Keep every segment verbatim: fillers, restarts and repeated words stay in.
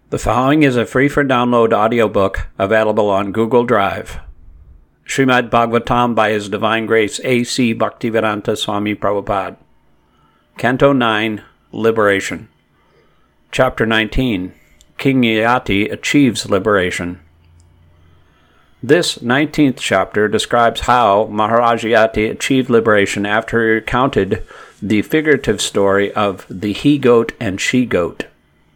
The following is a free-for-download audiobook available on Google Drive. Srimad Bhagavatam by His Divine Grace A C Bhaktivedanta Swami Prabhupada. Canto nine, Liberation. Chapter nineteen, King Yayati Achieves Liberation. This nineteenth chapter describes how Maharaj Yayati achieved liberation after he recounted the figurative story of the he-goat and she-goat.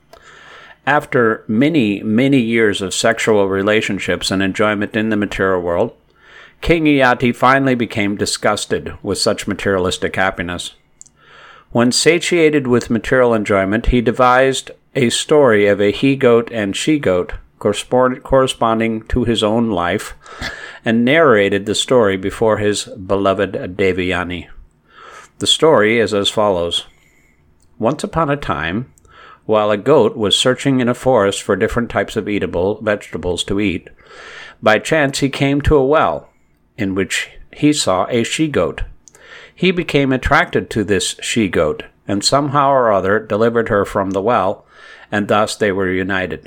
After many, many years of sexual relationships and enjoyment in the material world, King Yayati finally became disgusted with such materialistic happiness. When satiated with material enjoyment, he devised a story of a he-goat and she-goat corresponding to his own life, and narrated the story before his beloved Devayani. The story is as follows. Once upon a time, while a goat was searching in a forest for different types of eatable vegetables to eat, by chance he came to a well, in which he saw a she-goat. He became attracted to this she-goat, and somehow or other delivered her from the well, and thus they were united.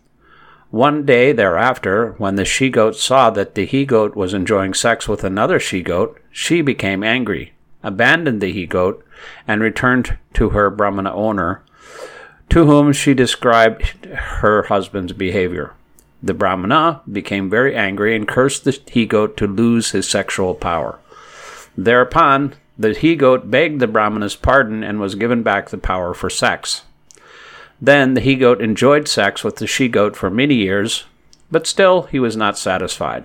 One day thereafter, when the she-goat saw that the he-goat was enjoying sex with another she-goat, she became angry, abandoned the he-goat, and returned to her Brahmana owner, to whom she described her husband's behavior. The Brahmana became very angry and cursed the he-goat to lose his sexual power. Thereupon, the he-goat begged the Brahmana's pardon and was given back the power for sex. Then the he-goat enjoyed sex with the she-goat for many years, but still he was not satisfied.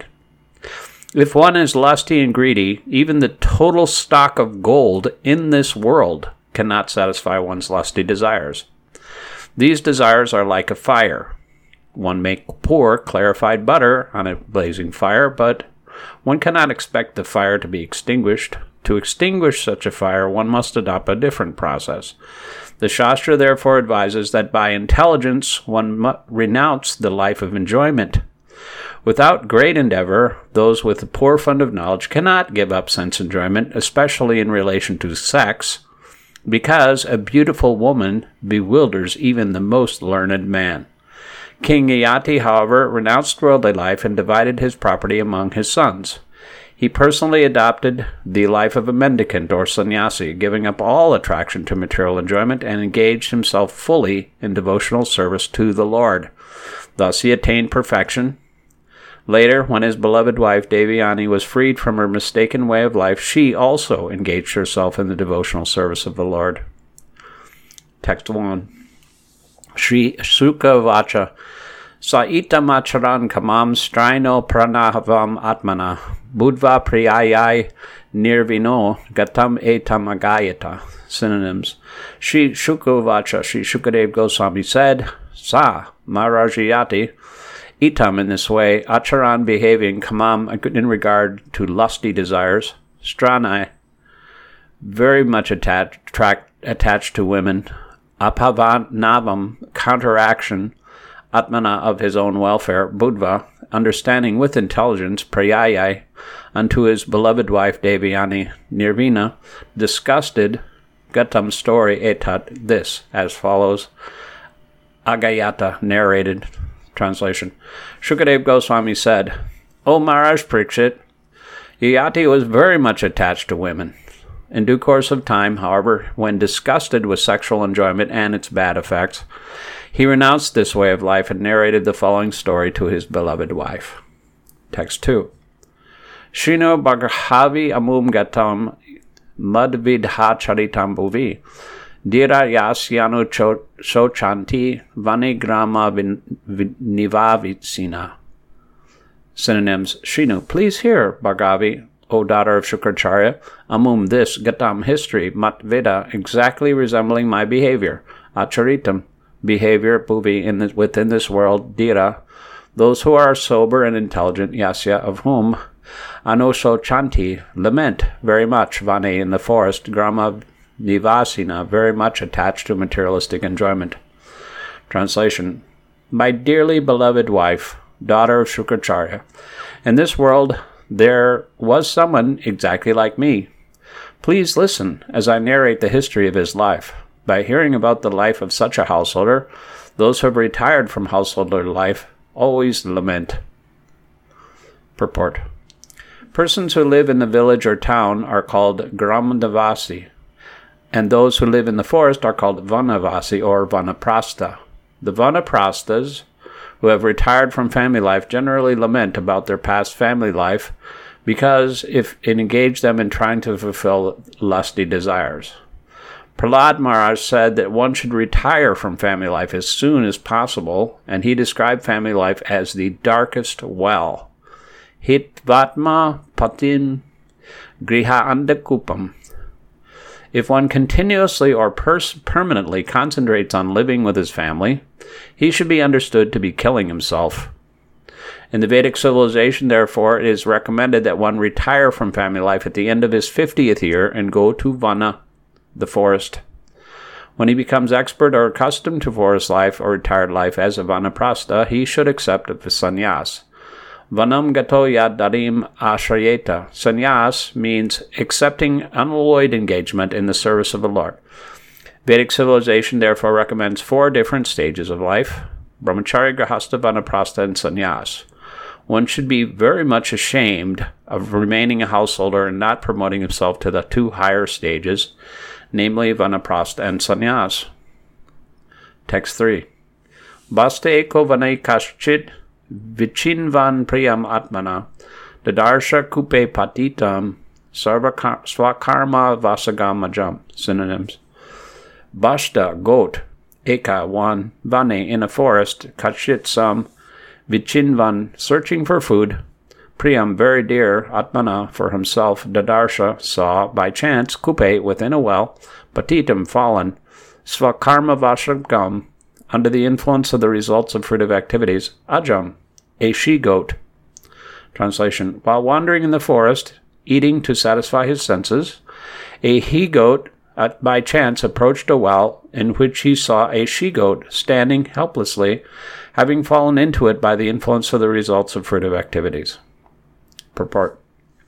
If one is lusty and greedy, even the total stock of gold in this world cannot satisfy one's lusty desires. These desires are like a fire. One may pour clarified butter on a blazing fire, but one cannot expect the fire to be extinguished. To extinguish such a fire, one must adopt a different process. The Shastra therefore advises that by intelligence one must renounce the life of enjoyment. Without great endeavor, those with a poor fund of knowledge cannot give up sense enjoyment, especially in relation to sex, because a beautiful woman bewilders even the most learned man. King Yayati, however, renounced worldly life and divided his property among his sons. He personally adopted the life of a mendicant or sannyasi, giving up all attraction to material enjoyment, and engaged himself fully in devotional service to the Lord. Thus he attained perfection. Later, when his beloved wife Devayani was freed from her mistaken way of life, she also engaged herself in the devotional service of the Lord. Text one. Shri Shuka Vacha Saitam Acharan Kamam Straino Pranahavam Atmana Budva Priyayai Nirvino Gatam Etam Agayata. Synonyms. Shri Shuka Vacha, Shri Shukadev Goswami said, Sa Maharaj Yayati Itam in this way, acharan behaving, kamam in regard to lusty desires, stranai very much attached, track, attached to women, apavanavam counteraction, atmana of his own welfare, budva understanding with intelligence, prayayai unto his beloved wife Devayani, nirvina disgusted, gatam story etat this as follows, agayata narrated. Translation. Shukadev Goswami said, O Maharaj Parikshit, Yayati was very much attached to women. In due course of time, however, when disgusted with sexual enjoyment and its bad effects, he renounced this way of life and narrated the following story to his beloved wife. Text two. Shrino Bhargavi Amum Gatam Madvidha Charitam Bhuvi Dira Yasyanu Shochanti Vanigrama Nivavitsina. Synonyms. Shrinu, please hear, Bhargavi, O daughter of Shukracharya, amum this Gatam history, Matveda, exactly resembling my behavior, Acharitam, behavior, Bhuvi, in this, within this world, Dira, those who are sober and intelligent, Yasya, of whom Anosho Chanti, lament very much, Vani, in the forest, Grama Nivasina, very much attached to materialistic enjoyment. Translation. My dearly beloved wife, daughter of Shukracharya, in this world there was someone exactly like me. Please listen as I narrate the history of his life. By hearing about the life of such a householder, those who have retired from householder life always lament. Purport. Persons who live in the village or town are called Gramnavasi, and those who live in the forest are called Vanavasi or Vanaprastha. The Vanaprasthas, who have retired from family life, generally lament about their past family life because if it engaged them in trying to fulfill lusty desires. Prahlad Maharaj said that one should retire from family life as soon as possible, and he described family life as the darkest well. Hitvatma patim griha andakupam. If one continuously or pers- permanently concentrates on living with his family, he should be understood to be killing himself. In the Vedic civilization, therefore, it is recommended that one retire from family life at the end of his fiftieth year and go to Vana, the forest. When he becomes expert or accustomed to forest life or retired life as a Vanaprastha, he should accept a sannyas. Vanam gato yad darim ashrayeta. Sannyas means accepting unalloyed engagement in the service of the Lord. Vedic civilization therefore recommends four different stages of life: brahmacharya, grahastha, vanaprastha, and sannyas. One should be very much ashamed of remaining a householder and not promoting himself to the two higher stages, namely vanaprastha and sannyas. Text three. Baste eko vanai kashchit vichinvan priyam atmana dadarsha kupe patitam swakarma vasagamajam. Synonyms. Bashta, goat. Eka, one. Vane, in a forest. Kachit, some. Vichinvan, searching for food. Priyam, very dear. Atmana, for himself. Dadarsha, saw. By chance. Kupe, within a well. Patitam, fallen. Swakarma vasagam, under the influence of the results of fruitive activities. Ajam, a she-goat. Translation. While wandering in the forest, eating to satisfy his senses, a he-goat Uh, by chance approached a well in which he saw a she-goat standing helplessly, having fallen into it by the influence of the results of fruitive activities. Purport.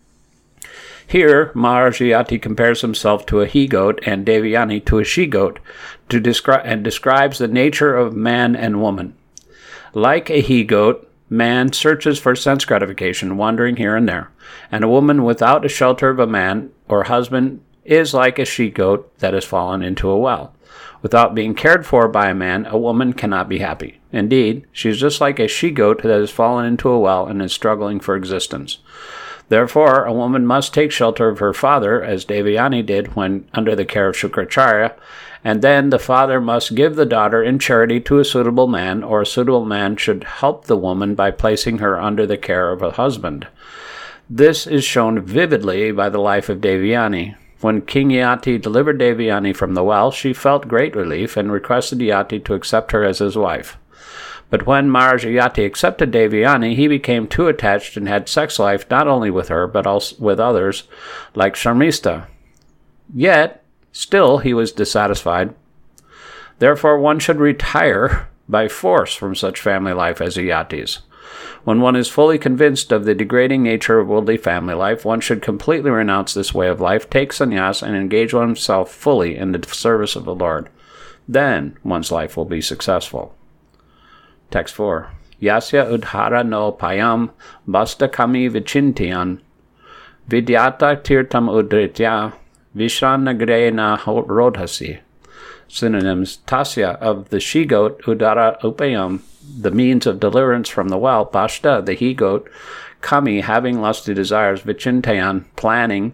Here, Maharaj Yati compares himself to a he-goat and Devyani to a she-goat to descri- and describes the nature of man and woman. Like a he-goat, man searches for sense gratification, wandering here and there, and a woman without a shelter of a man or husband is like a she-goat that has fallen into a well. Without being cared for by a man, a woman cannot be happy. Indeed, she is just like a she-goat that has fallen into a well and is struggling for existence. Therefore, a woman must take shelter of her father, as Devyani did when under the care of Shukracharya, and then the father must give the daughter in charity to a suitable man, or a suitable man should help the woman by placing her under the care of a husband. This is shown vividly by the life of Devyani. When King Yati delivered Devyani from the well, she felt great relief and requested Yati to accept her as his wife. But when Maharaj Yati accepted Devyani, he became too attached and had sex life not only with her, but also with others, like Sharmista. Yet, still he was dissatisfied. Therefore, one should retire by force from such family life as a Yati's. When one is fully convinced of the degrading nature of worldly family life, one should completely renounce this way of life, take sannyas, and engage oneself fully in the service of the Lord. Then one's life will be successful. Text four. Yasya udhara no payam bastakami vichintiyan vidyata tirtam udritya vishranagrena rodhasi. Synonyms. Tasya, of the she-goat, udara upayam, the means of deliverance from the well, Bashta, the he-goat, Kami, having lusty desires, Vichintayan, planning,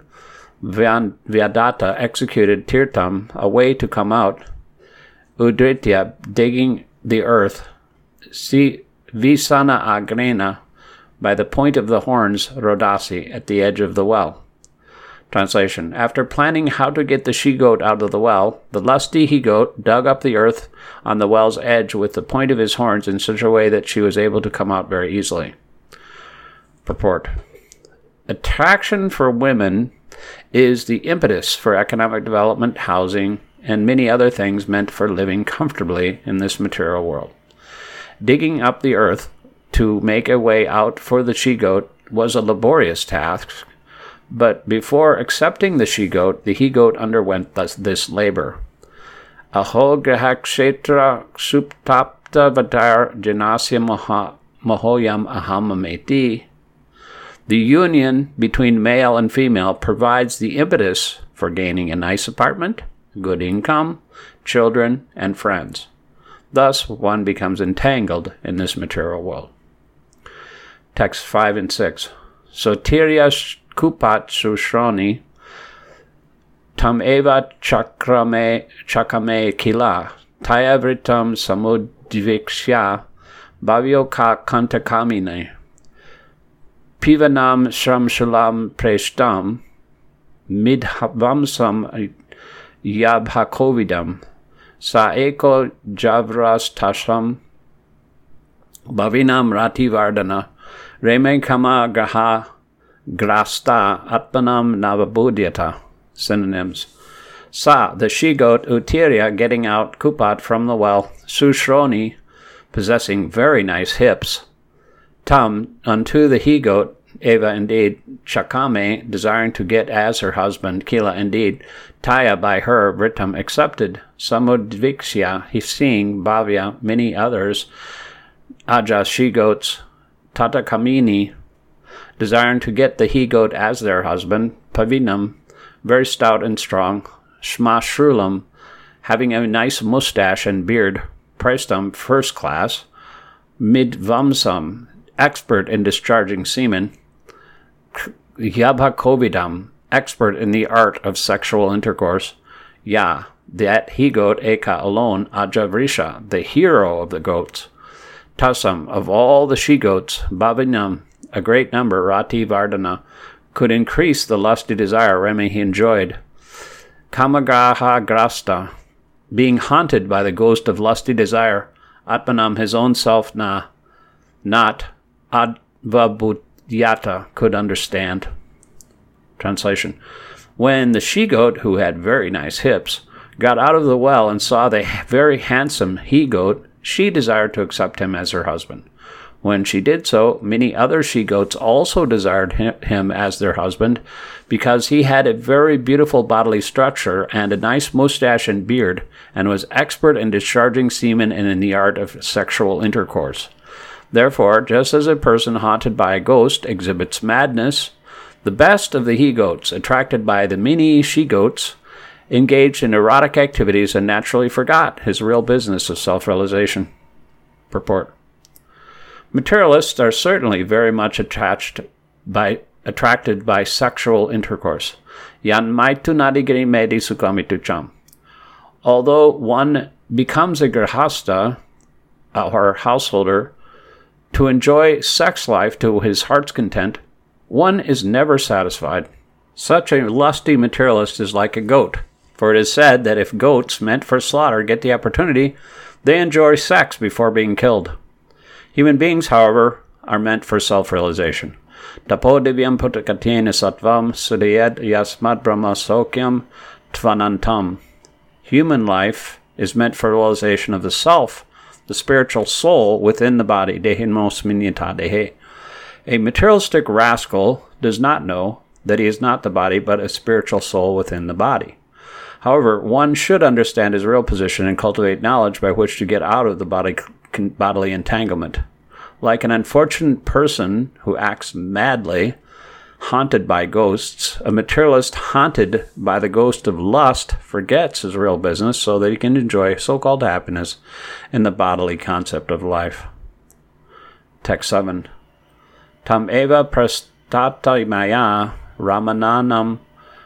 Vyadata, executed, Tirtam, a way to come out, Udritya, digging the earth, si, Visana agrena, by the point of the horns, Rodasi, at the edge of the well. Translation. After planning how to get the she-goat out of the well, the lusty he-goat dug up the earth on the well's edge with the point of his horns in such a way that she was able to come out very easily. Purport. Attraction for women is the impetus for economic development, housing, and many other things meant for living comfortably in this material world. Digging up the earth to make a way out for the she-goat was a laborious task, but before accepting the she-goat, the he-goat underwent this, this labor. Aho grahakshetra suptapta vadar janasya mahoyam ahamameti. The union between male and female provides the impetus for gaining a nice apartment, good income, children, and friends. Thus, one becomes entangled in this material world. Text five and six. Sotirya kupat sushroni tam eva chakrame chakame kila tayavritam samudvikshya bhavyo ka kantakamine pivanam shramshulam preshtam midhavamsam yabhakovidam sa eko javras tashram bhavinam rativardana reme kama graha grasta atmanam navabudyata. Synonyms. Sa, the she-goat, Uttirya, getting out Kupat from the well, Sushroni, possessing very nice hips, Tam, unto the he-goat, Eva indeed, Chakame, desiring to get as her husband, Kila indeed, Taya by her, Vritam accepted, Samudviksya, he seeing, Bhavya, many others, Aja she-goats, Tata Kamini, desiring to get the he-goat as their husband, Pavinam, very stout and strong, Shma Shrulam, having a nice mustache and beard, Prestam, first class, Midvamsam, expert in discharging semen, Yabhakovidam, expert in the art of sexual intercourse, Ya, that he-goat Eka alone, Ajavrisha, the hero of the goats, Tasam, of all the she-goats, Bhavinam, a great number, Rati Vardana, could increase the lusty desire Remi he enjoyed. Kamagraha grasta, being haunted by the ghost of lusty desire, Atmanam, his own self, na, not advabudyata, could understand. Translation. When the she-goat, who had very nice hips, got out of the well and saw the very handsome he-goat, she desired to accept him as her husband. When she did so, many other she-goats also desired him as their husband, because he had a very beautiful bodily structure and a nice mustache and beard, and was expert in discharging semen and in the art of sexual intercourse. Therefore, just as a person haunted by a ghost exhibits madness, the best of the he-goats, attracted by the many she-goats, engaged in erotic activities and naturally forgot his real business of self-realization. Purport. Materialists are certainly very much attached by, attracted by sexual intercourse. Yan maitu nadigiri medi sukamitu cham. Although one becomes a grihasta, or householder, to enjoy sex life to his heart's content, one is never satisfied. Such a lusty materialist is like a goat, for it is said that if goats meant for slaughter get the opportunity, they enjoy sex before being killed. Human beings, however, are meant for self-realization. Tapo divyam putakatena sattvam sudayad yasmat brahmasokyam tvanantam. Human life is meant for realization of the self, the spiritual soul within the body. Dehinmos minyata dehe. A materialistic rascal does not know that he is not the body, but a spiritual soul within the body. However, one should understand his real position and cultivate knowledge by which to get out of the body, bodily entanglement. Like an unfortunate person who acts madly, haunted by ghosts, a materialist haunted by the ghost of lust forgets his real business so that he can enjoy so-called happiness in the bodily concept of life. Text seven. Tam eva prastata maya ramananam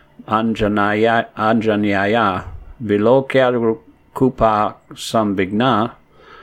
anjanaya anjanyaya vilokya kupa sambigna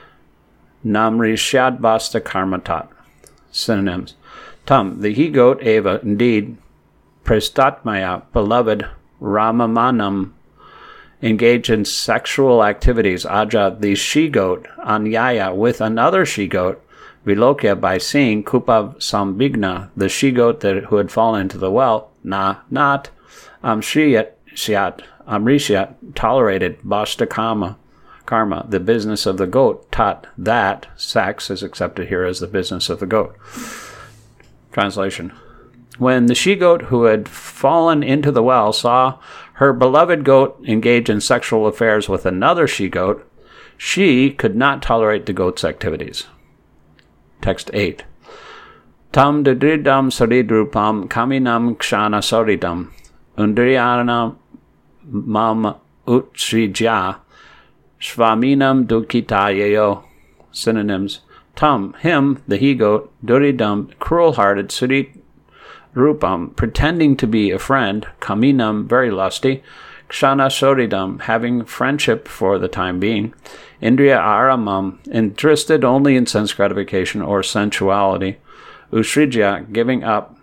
namrishad basta karmatat. Synonyms. Tam, the he-goat Eva, indeed, prestatmaya, beloved, ramamanam, engaged in sexual activities, Aja, the she-goat, Anyaya, with another she-goat, Vilokya, by seeing, Kupa Sambigna, the she-goat that, who had fallen into the well, Na, not, Amshriyat, Syat, Amrishyat, tolerated, Bashtakama, karma, the business of the goat, tat, that, sex is accepted here as the business of the goat. Translation. When the she-goat who had fallen into the well saw her beloved goat engage in sexual affairs with another she-goat, she could not tolerate the goat's activities. Text eight. Tam didridam saridrupam kaminam kshana saridam undriyana mam utsrijya svaminam dukitayayo. Synonyms. Tam, him, the he-goat, duridam, cruel-hearted, surit rupam, pretending to be a friend, kaminam, very lusty, kshana soridam, having friendship for the time being, indriya aramam, interested only in sense gratification or sensuality, usrijya, giving up,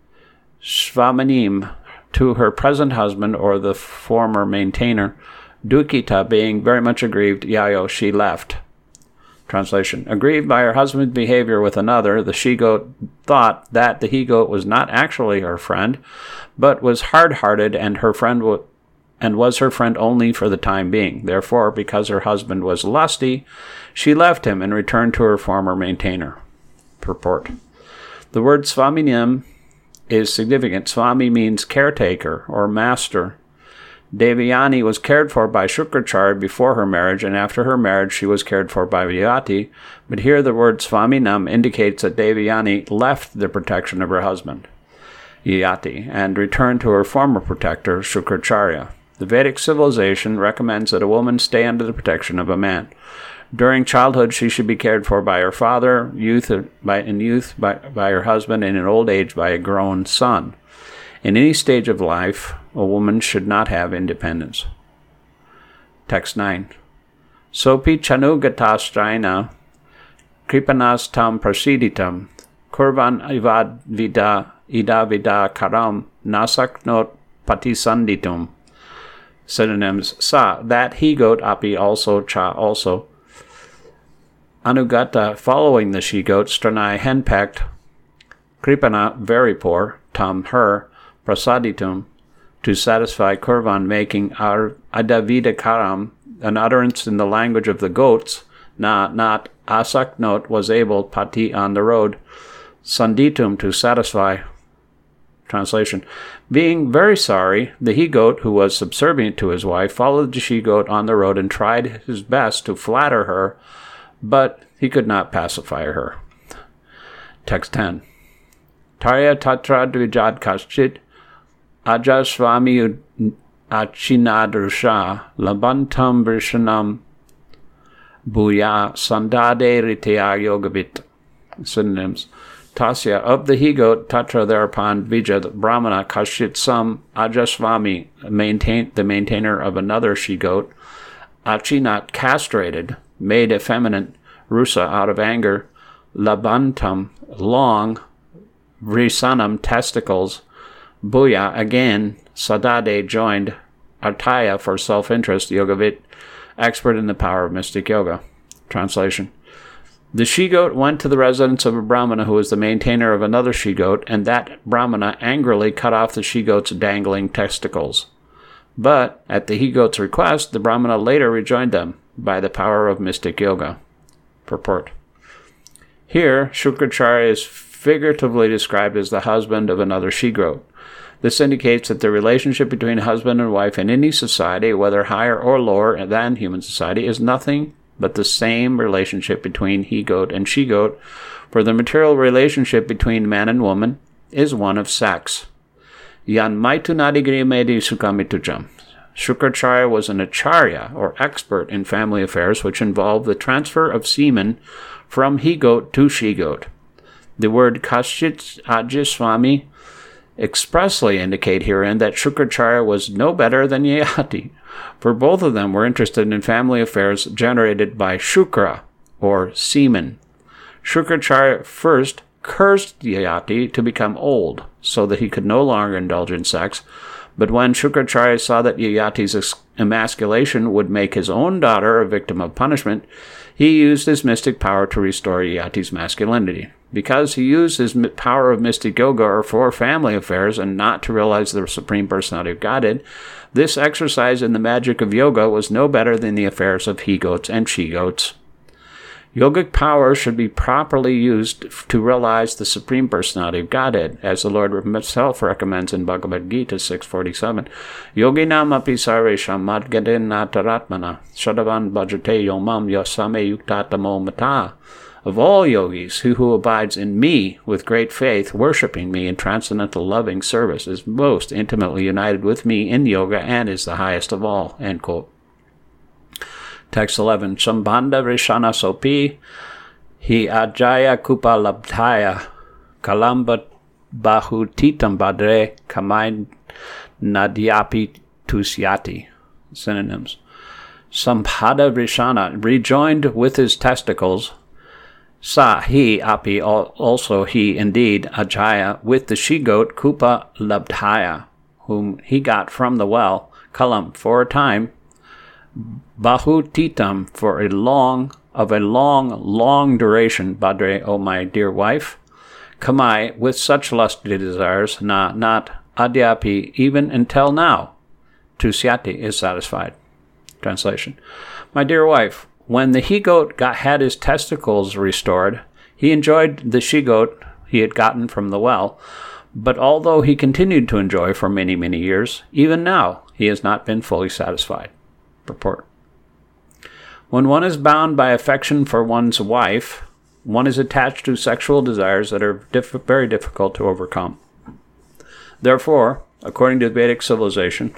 svamanim, to her present husband or the former maintainer, dukita, being very much aggrieved, yayo, she left. Translation. Aggrieved by her husband's behavior with another, the she-goat thought that the he-goat was not actually her friend, but was hard-hearted and her friend w- and was her friend only for the time being. Therefore, because her husband was lusty, she left him and returned to her former maintainer. Purport. The word svaminim is significant. Swami means caretaker or master. Devayani was cared for by Shukracharya before her marriage, and after her marriage she was cared for by Yayati, but here the word Svaminam indicates that Devayani left the protection of her husband, Yayati, and returned to her former protector, Shukracharya. The Vedic civilization recommends that a woman stay under the protection of a man. During childhood she should be cared for by her father, youth by, in youth by, by her husband, and in old age by a grown son. In any stage of life, a woman should not have independence. Text nine. Sopi chanugatastraina kripanas tam prasiditam kurvan ivad vida ida vida karam nasaknot patisanditum. Synonyms. Sa, that he-goat, api, also, cha, also. Anugata, following the she-goat, stranai, henpecked. Kripana, very poor. Tam, her. Prasaditum, to satisfy. Kurvan, making. Ar adavida karam, an utterance in the language of the goats. Na, not. Asaknot, was able. Pati, on the road. Sanditum, to satisfy. Translation. Being very sorry, the he-goat, who was subservient to his wife, followed the she-goat on the road and tried his best to flatter her, but he could not pacify her. Text ten. Tarya tatra dvijad kaschit ajasvami achinadrusha labantam vrishanam bhuya sandade ritya yogavit. Synonyms. Tasya, of the he-goat, Tatra, thereupon, Vijay, the Brahmana, Kashit, some, Ajasvami, maintain, the maintainer of another she-goat, Achinat, castrated, made effeminate, Rusa, out of anger, Labantam, long, Vrisanam, testicles, Bhuya, again, Sadade, joined, Artaya, for self-interest, Yogavit, expert in the power of mystic yoga. Translation. The she-goat went to the residence of a Brahmana who was the maintainer of another she-goat, and that Brahmana angrily cut off the she-goat's dangling testicles. But, at the he-goat's request, the Brahmana later rejoined them by the power of mystic yoga. Purport. Here, Shukracharya is figuratively described as the husband of another she-goat. This indicates that the relationship between husband and wife in any society, whether higher or lower than human society, is nothing but the same relationship between he-goat and she-goat, for the material relationship between man and woman is one of sex. Yan maitunadigriyamedi sukamitujam. Shukracharya was an acharya, or expert in family affairs, which involved the transfer of semen from he-goat to she-goat. The word Kashit Ajaswami expressly indicate herein that Shukracharya was no better than Yayati, for both of them were interested in family affairs generated by Shukra, or semen. Shukracharya first cursed Yayati to become old, so that he could no longer indulge in sex, but when Shukracharya saw that Yayati's emasculation would make his own daughter a victim of punishment, he used his mystic power to restore Yayati's masculinity. Because he used his power of mystic yoga for family affairs and not to realize the Supreme Personality of Godhead, this exercise in the magic of yoga was no better than the affairs of he-goats and she-goats. Yogic power should be properly used to realize the Supreme Personality of Godhead, as the Lord himself recommends in Bhagavad Gita six forty-seven. Yoginam api sarvesham madgadinataratmana shadavan bhajate yomam yasame yuktatamo mata. Of all yogis, he who abides in me with great faith, worshipping me in transcendental loving service, is most intimately united with me in yoga and is the highest of all. End quote. Text eleven. Sambandha Rishana Sopi Hi Ajaya Kupa Labdhaya Kalamba Bahutitam Badre Kamai Nadyapi Tusyati. Synonyms. Sambandha Rishana, rejoined with his testicles. Sa he api, also he indeed, Ajaya, with the she-goat Kupa Labdhaya, whom he got from the well, Kalam, for a time, Bahutitam, for a long, of a long, long duration, Badre, O my dear wife, Kamai, with such lusty desires, na, not, Adyapi, even until now, Tusyati, is satisfied. Translation. My dear wife, when the he-goat got, had his testicles restored, he enjoyed the she-goat he had gotten from the well, but although he continued to enjoy for many, many years, even now he has not been fully satisfied. Purport. When one is bound by affection for one's wife, one is attached to sexual desires that are diff- very difficult to overcome. Therefore, according to Vedic civilization,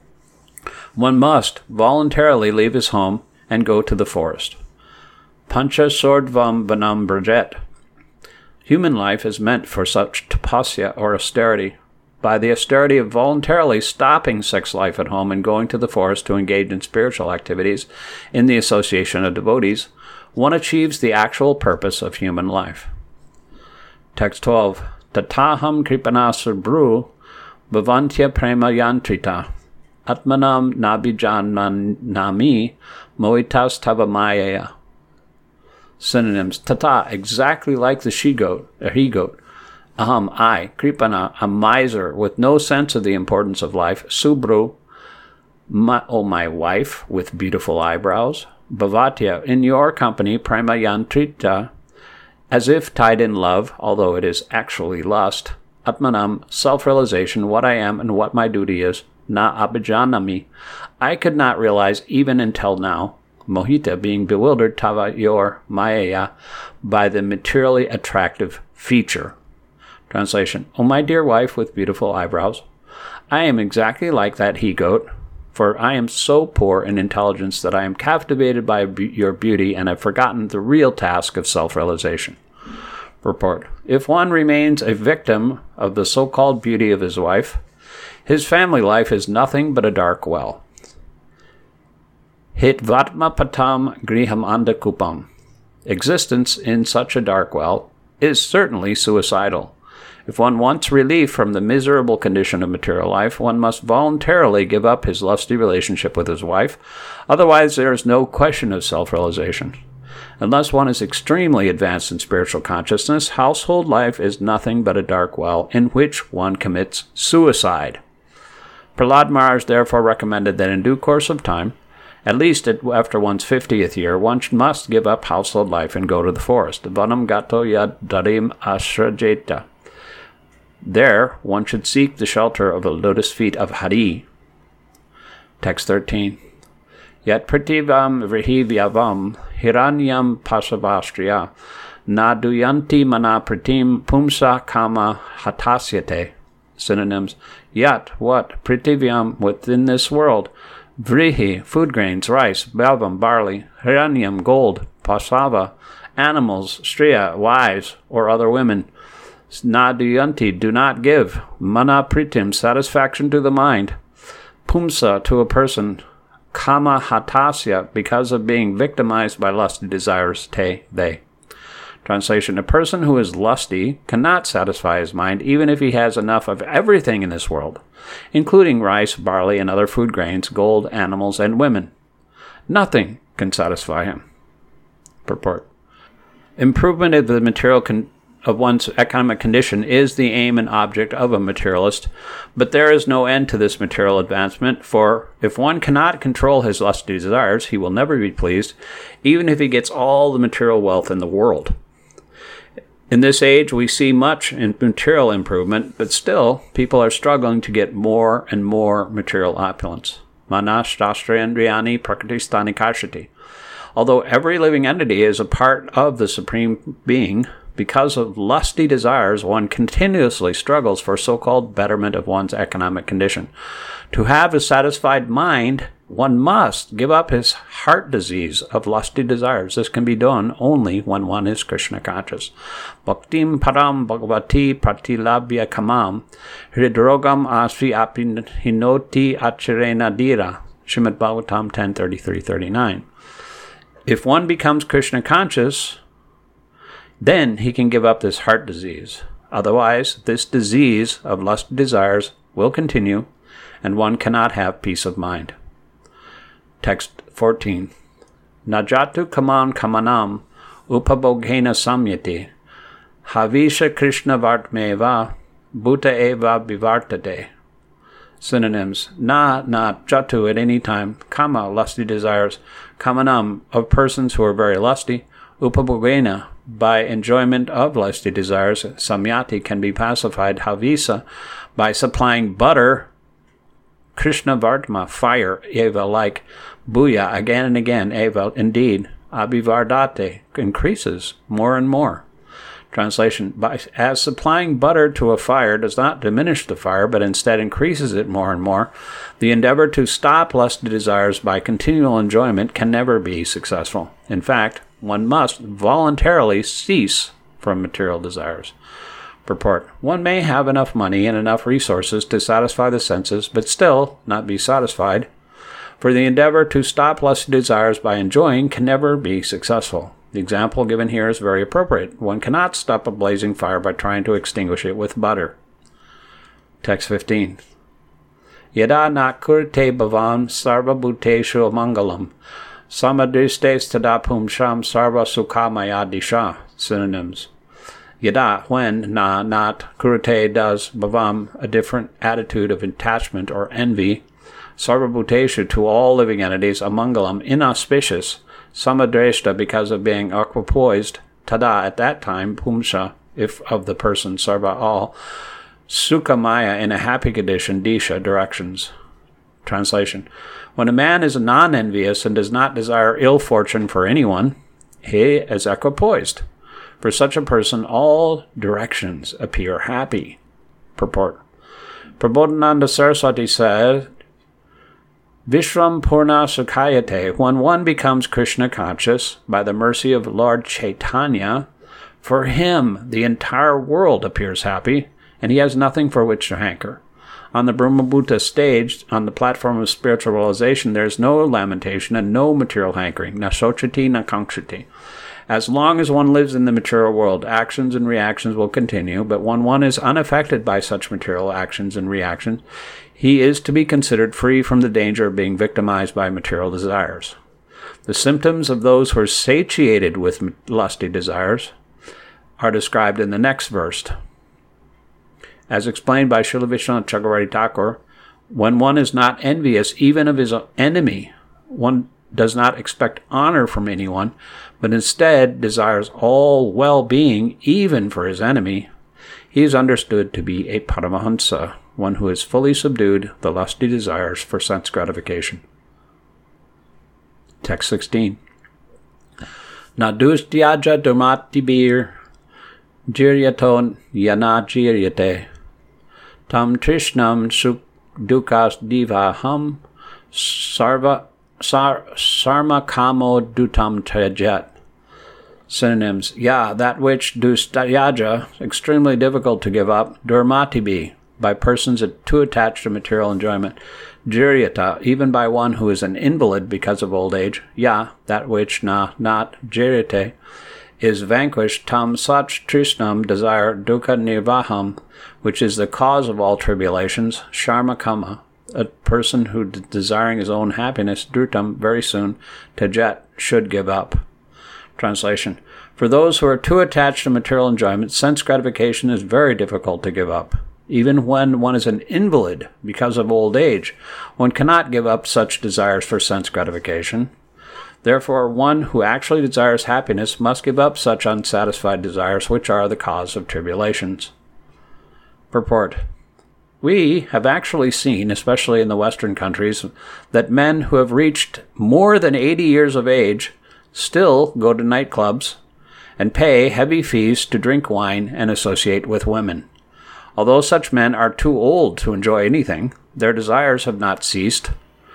one must voluntarily leave his home and go to the forest. Pancha sordvam vanam brajet. Human life is meant for such tapasya or austerity. By the austerity of voluntarily stopping sex life at home and going to the forest to engage in spiritual activities in the association of devotees, one achieves the actual purpose of human life. Text twelve. Tataham kripanasur bru bhavantya prema yantrita atmanam nabijanmanami moitas tavamaya. Synonyms. Tata, exactly like the she-goat, or he-goat. Aham, I, Kripana, a miser with no sense of the importance of life. Subru, my, oh my wife, with beautiful eyebrows. Bhavatya, in your company, prema yantrita, as if tied in love, although it is actually lust. Atmanam, self-realization, what I am and what my duty is. Na abhijanami, I could not realize even until now. Mohita, being bewildered, tava, your, maya, by the materially attractive feature. Translation. O my dear wife with beautiful eyebrows, I am exactly like that he-goat, for I am so poor in intelligence that I am captivated by be- your beauty and have forgotten the real task of self-realization. Purport. If one remains a victim of the so-called beauty of his wife, his family life is nothing but a dark well. Hit vatma patam griham anda kupam. Existence in such a dark well is certainly suicidal. If one wants relief from the miserable condition of material life, one must voluntarily give up his lusty relationship with his wife. Otherwise, there is no question of self-realization. Unless one is extremely advanced in spiritual consciousness, household life is nothing but a dark well in which one commits suicide. Prahlad Maharaj therefore recommended that in due course of time, at least after one's fiftieth year, one must give up household life and go to the forest. Vanam gato yad darim ashrajeta. There, one should seek the shelter of the lotus feet of Hari. Text thirteen. Yat prativam vrihivyavam hiranyam pasavastriya naduyanti mana pratim pumsa kama hatasyate. Synonyms. Yat, what? Prativyam, within this world. Vrihi, food grains, rice, balvam, barley. Hiranyam, gold. Pasava, animals. Striya, wives, or other women. Naduyanti, do not give. Mana pritim, satisfaction to the mind. Pumsa, to a person. Kama hatasya, because of being victimized by lusty desires. Te, they. Translation. A person who is lusty cannot satisfy his mind even if he has enough of everything in this world, including rice, barley, and other food grains, gold, animals, and women. Nothing can satisfy him. Purport. Improvement of the material con- of one's economic condition is the aim and object of a materialist, but there is no end to this material advancement, for if one cannot control his lusty desires, he will never be pleased, even if he gets all the material wealth in the world. In this age, we see much in material improvement, but still, people are struggling to get more and more material opulence. Manas shastrendriyani prakrtistani karshati. Although every living entity is a part of the Supreme Being, because of lusty desires, one continuously struggles for so-called betterment of one's economic condition. To have a satisfied mind, one must give up his heart disease of lusty desires. This can be done only when one is Krishna conscious. Bhaktim param bhagavati pratilabhya kamam hridrogam asvi apinhinoti acharena dira. Srimad Bhagavatam ten thirty-three thirty-nine. If one becomes Krishna conscious, then he can give up this heart disease. Otherwise, this disease of lust desires will continue, and one cannot have peace of mind. Text fourteen. Najatu kaman kamanam upabhogena samyati havisha krishna vartmeva bhuta eva bivartate. Synonyms. Na, not jatu at any time, kama, lusty desires, kamanam, of persons who are very lusty, upabhogena, by enjoyment of lusty desires, samyati can be pacified, havisa, by supplying butter, Krishna Vartma, fire, eva, like, bhuya, again and again, eva, indeed, abhivardate, increases more and more. Translation, by, as supplying butter to a fire does not diminish the fire, but instead increases it more and more, the endeavor to stop lusty desires by continual enjoyment can never be successful. In fact, one must voluntarily cease from material desires. Purport. One may have enough money and enough resources to satisfy the senses, but still not be satisfied, for the endeavor to stop lusty desires by enjoying can never be successful. The example given here is very appropriate. One cannot stop a blazing fire by trying to extinguish it with butter. Text fifteen. Yada na kurte bhavam sarva bhuteshu mangalam samadristes tadapum sham sarva sukhamaya disha. Synonyms. Yada, when, na, not, kurate, does, bhavam, a different attitude of attachment or envy, sarva bhuteshu, to all living entities, amangalam, inauspicious, samadreshta, because of being equipoised, tada, at that time, pumsha, if of the person, sarva, all, sukhamaya, in a happy condition, disha, directions. Translation. When a man is non-envious and does not desire ill fortune for anyone, he is equipoised. For such a person, all directions appear happy. Purport. Prabodhananda Saraswati said, Vishram Purna Sukhayate, when one becomes Krishna conscious by the mercy of Lord Chaitanya, for him the entire world appears happy, and he has nothing for which to hanker. On the Brahmabhuta stage, on the platform of spiritual realization, there is no lamentation and no material hankering, na sochati na kankshati. As long as one lives in the material world, actions and reactions will continue, but when one is unaffected by such material actions and reactions, he is to be considered free from the danger of being victimized by material desires. The symptoms of those who are satiated with lusty desires are described in the next verse. As explained by Srila Vishwanath Chakravarti Thakur, when one is not envious even of his enemy, one does not expect honor from anyone, but instead desires all well-being even for his enemy, he is understood to be a Paramahansa, one who has fully subdued the lusty desires for sense gratification. Text sixteen. Nadustyaja durmatibir jiryaton yana jiryate tam trishnam suk dukas divaham sarva sar, sarma kamo dutam trajet. Synonyms. Ya, that which dustyaja, extremely difficult to give up, durmatibi, by persons too attached to material enjoyment, jiryata, even by one who is an invalid because of old age, ya, that which na, not, jiryate, is vanquished, tam such trishnam, desire, dukkha nirvaham, which is the cause of all tribulations, sharma kama, a person who, desiring his own happiness, drutam, very soon, tajet, should give up. Translation. For those who are too attached to material enjoyment, sense gratification is very difficult to give up. Even when one is an invalid because of old age, one cannot give up such desires for sense gratification. Therefore, one who actually desires happiness must give up such unsatisfied desires, which are the cause of tribulations. Purport. We have actually seen, especially in the Western countries, that men who have reached more than eighty years of age still go to nightclubs and pay heavy fees to drink wine and associate with women. Although such men are too old to enjoy anything, their desires have not ceased.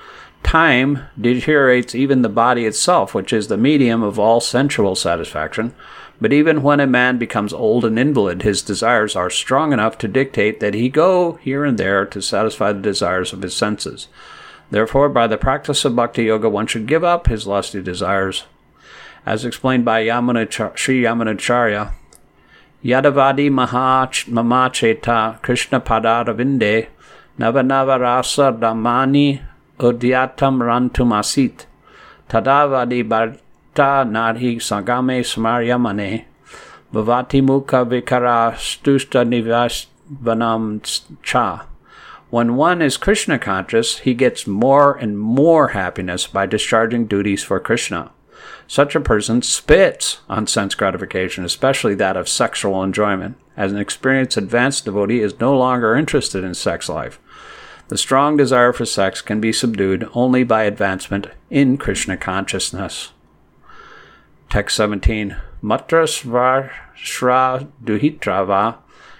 Time deteriorates even the body itself, which is the medium of all sensual satisfaction. But even when a man becomes old and invalid, his desires are strong enough to dictate that he go here and there to satisfy the desires of his senses. Therefore, by the practice of Bhakti Yoga, one should give up his lusty desires. As explained by Yamunachar- Sri Yamunacharya, Yadavadi Mamacheta Krishna Padaravinde Navanavarasa Damani Udyatam Rantumasit Tadavadi Bharta Nadhi Sagame Smaryamane Bhavati Mukha Vikara Stusta Nivasvanam Cha. When one is Krishna conscious, he gets more and more happiness by discharging duties for Krishna. Such a person spits on sense gratification, especially that of sexual enjoyment. As an experienced advanced devotee is no longer interested in sex life. The strong desire for sex can be subdued only by advancement in Krishna consciousness. Text seventeen. Matra svashra duhitrava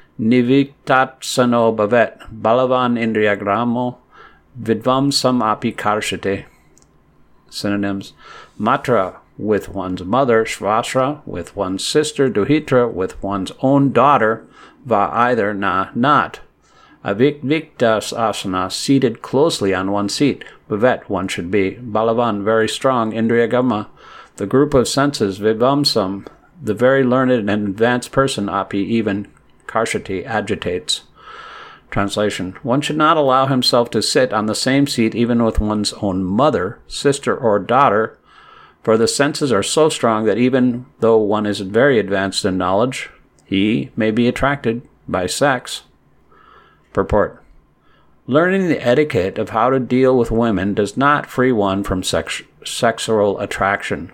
niviktat sano bhavet balavan indriyagramo vidvamsam api karshate. Synonyms. Matra, with one's mother, Svashra, with one's sister, Duhitra, with one's own daughter, Va either, Na, not. Avikviktas asana, seated closely on one seat, Bhavet, one should be. Balavan, very strong, Indriyagama, the group of senses, Vivamsam, the very learned and advanced person, Api, even, Karshati, agitates. Translation. One should not allow himself to sit on the same seat even with one's own mother, sister, or daughter, for the senses are so strong that even though one is very advanced in knowledge, he may be attracted by sex. Purport. Learning the etiquette of how to deal with women does not free one from sex- sexual attraction.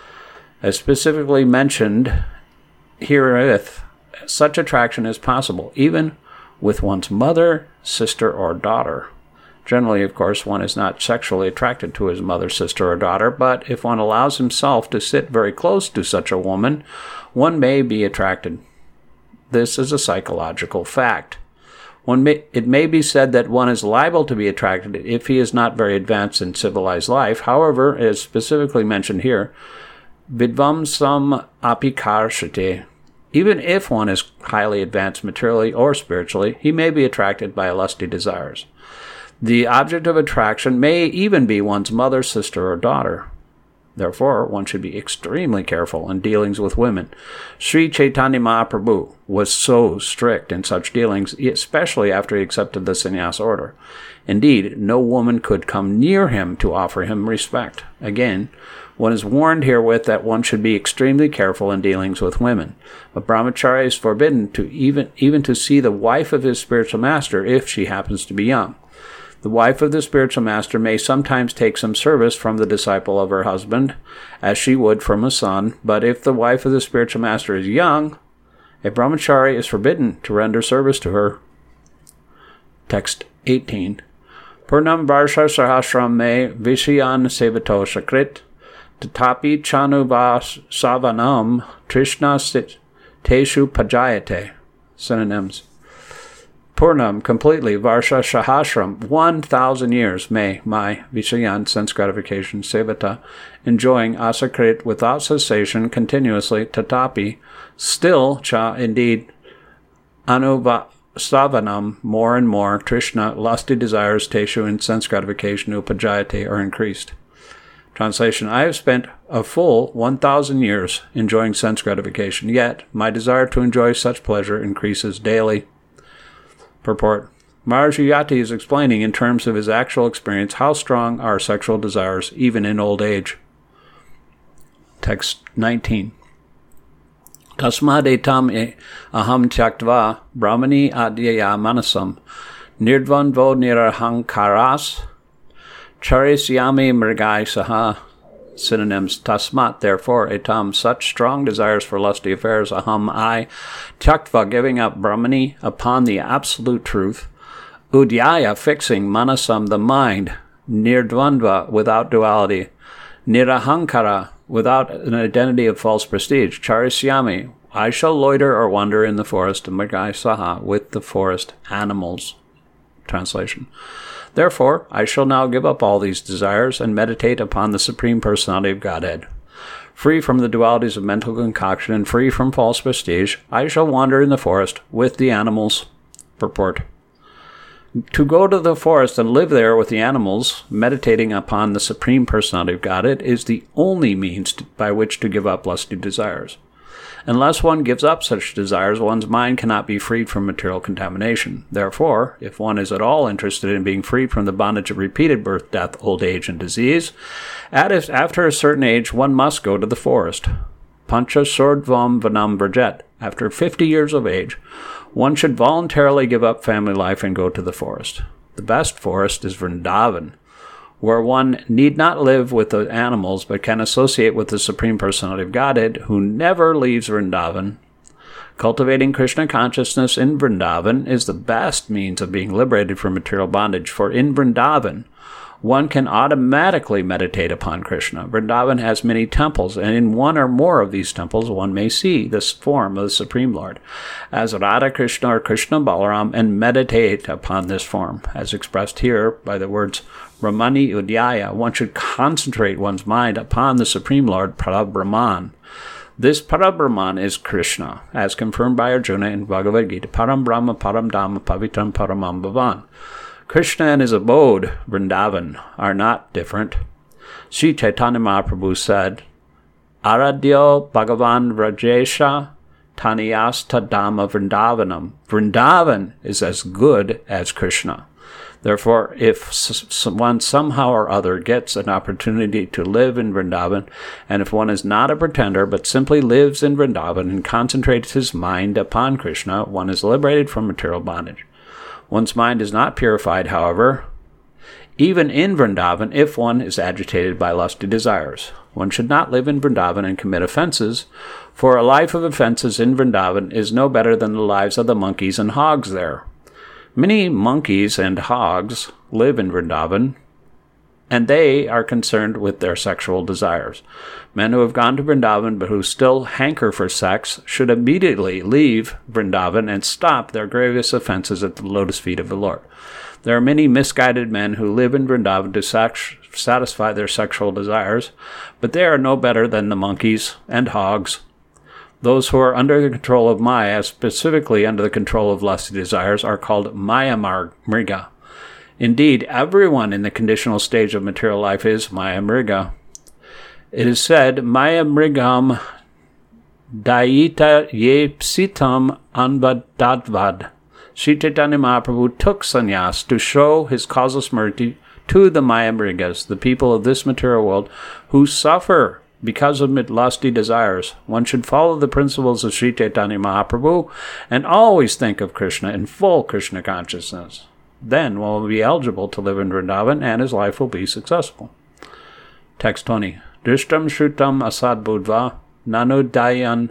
As specifically mentioned herewith, such attraction is possible, even with one's mother, sister, or daughter. Generally, of course, one is not sexually attracted to his mother, sister, or daughter, but if one allows himself to sit very close to such a woman, one may be attracted. This is a psychological fact. One may, it may be said that one is liable to be attracted if he is not very advanced in civilized life. However, as specifically mentioned here, vidvamsam apikarshate. Even if one is highly advanced materially or spiritually, he may be attracted by lusty desires. The object of attraction may even be one's mother, sister, or daughter. Therefore, one should be extremely careful in dealings with women. Sri Chaitanya Mahaprabhu was so strict in such dealings, especially after he accepted the sannyas order. Indeed, no woman could come near him to offer him respect. Again, one is warned herewith that one should be extremely careful in dealings with women. A brahmachari is forbidden to even, even to see the wife of his spiritual master if she happens to be young. The wife of the spiritual master may sometimes take some service from the disciple of her husband, as she would from a son, but if the wife of the spiritual master is young, a brahmachari is forbidden to render service to her. Text eighteen. Purnam varsha sahasram me vishayan sevato shakrit tatapi chanuvas savanam trishna sit teshu pajayate. Synonyms. Purnam, completely, Varsha Sahasram, one thousand years, may, my, Vishayan, sense gratification, Sevata, enjoying Asakrit without cessation, continuously, Tatapi, still, Cha, indeed, Anuvasavanam, more and more, Trishna, lusty desires, Teshu, and sense gratification, Upajayate, are increased. Translation. I have spent a full one thousand years enjoying sense gratification, yet my desire to enjoy such pleasure increases daily. Purport. Maharishi Yati is explaining in terms of his actual experience how strong are sexual desires even in old age. Text nineteen. Tasmad etam aham tyaktva brahmani adyaya manasam nirdvanvo nirahankaras charisyami mrigai saha. Synonyms: tasmat, therefore, etam, such strong desires for lusty affairs, aham, I, tyaktva, giving up, brahmani, upon the absolute truth, udyaya, fixing, manasam, the mind, nirdvandva, without duality, nirahankara, without an identity of false prestige, charisyami, I shall loiter or wander in the forest, mrigai saha, with the forest animals. Translation. Therefore, I shall now give up all these desires and meditate upon the Supreme Personality of Godhead. Free from the dualities of mental concoction and free from false prestige, I shall wander in the forest with the animals. Purport. To go to the forest and live there with the animals, meditating upon the Supreme Personality of Godhead, is the only means to, by which to give up lusty desires. Unless one gives up such desires, one's mind cannot be freed from material contamination. Therefore, if one is at all interested in being freed from the bondage of repeated birth, death, old age, and disease, after a certain age, one must go to the forest. Pancha sordvam vanam vrajet. After fifty years of age, one should voluntarily give up family life and go to the forest. The best forest is Vrindavan, where one need not live with the animals, but can associate with the Supreme Personality of Godhead, who never leaves Vrindavan. Cultivating Krishna consciousness in Vrindavan is the best means of being liberated from material bondage, for in Vrindavan, one can automatically meditate upon Krishna. Vrindavan has many temples, and in one or more of these temples, one may see this form of the Supreme Lord as Radha Krishna or Krishna Balaram, and meditate upon this form, as expressed here by the words Ramani Udyaya. One should concentrate one's mind upon the Supreme Lord, Parabrahman. This Parabrahman is Krishna, as confirmed by Arjuna in Bhagavad Gita, Param Brahma, Param Dhamma, Pavitram Paramam Bhavan. Krishna and his abode, Vrindavan, are not different. Sri Chaitanya Mahaprabhu said, Aradhyo Bhagavan Rajesha Taniyasta Dhamma Vrindavanam. Vrindavan is as good as Krishna. Therefore, if one somehow or other gets an opportunity to live in Vrindavan, and if one is not a pretender but simply lives in Vrindavan and concentrates his mind upon Krishna, one is liberated from material bondage. One's mind is not purified, however, even in Vrindavan, if one is agitated by lusty desires. One should not live in Vrindavan and commit offenses, for a life of offenses in Vrindavan is no better than the lives of the monkeys and hogs there. Many monkeys and hogs live in Vrindavan, and they are concerned with their sexual desires. Men who have gone to Vrindavan but who still hanker for sex should immediately leave Vrindavan and stop their grievous offenses at the lotus feet of the Lord. There are many misguided men who live in Vrindavan to sac- satisfy their sexual desires, but they are no better than the monkeys and hogs. Those who are under the control of Maya, specifically under the control of lusty desires, are called Maya Mriga. Indeed, everyone in the conditional stage of material life is Maya Mriga. It is said, Maya Mrigam Dayita Ye Psitam Anvadadvad. Sri Chaitanya Mahaprabhu took sannyas to show his causeless mercy to the Maya Mrigas, the people of this material world, who suffer because of lusty desires. One should follow the principles of Sri Chaitanya Mahaprabhu and always think of Krishna in full Krishna consciousness. Then one will be eligible to live in Vrindavan and his life will be successful. Text twenty. Drishtam shrutam asad budva nanudayan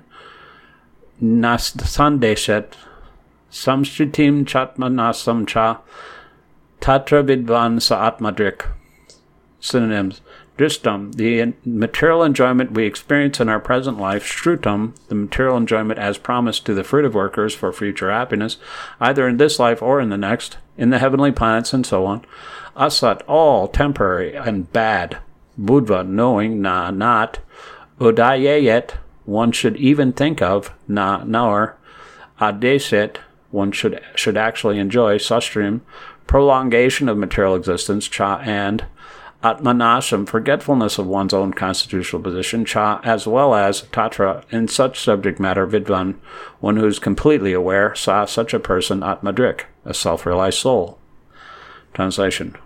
nasandeshet samshritim chatmanasam cha tatra vidvan sa atmadrik. Synonyms. Drishtam, the material enjoyment we experience in our present life. Shrutam, the material enjoyment as promised to the fruitive workers for future happiness, either in this life or in the next, in the heavenly planets and so on. Asat, all temporary and bad. Budva, knowing, na, not. Udayayet, one should even think of, na, knower. Adeset, one should should actually enjoy. Sastrim, prolongation of material existence. Cha, and Atmanasham, forgetfulness of one's own constitutional position. Cha, as well as Tatra, in such subject matter. Vidvan, one who is completely aware. Sa, such a person. Atmadrik, a self-realized soul. Translation.